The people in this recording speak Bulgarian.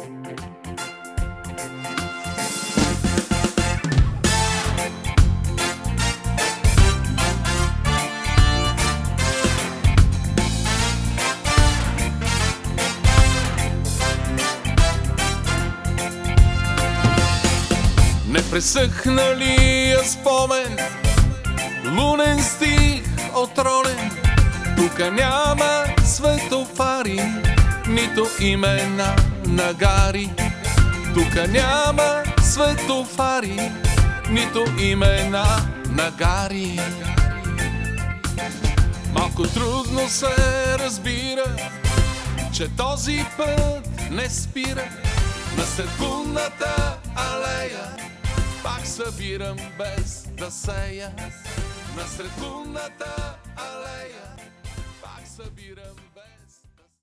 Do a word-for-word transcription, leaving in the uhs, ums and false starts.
Непресъхналия спомен, лунен стих отронен. Тука няма светофари, нито имена на гари. Тука няма светофари, нито имена на гари. Малко трудно се разбира, че този път не спира. На секундната алея пак събирам без да сея. На секундната алея пак събирам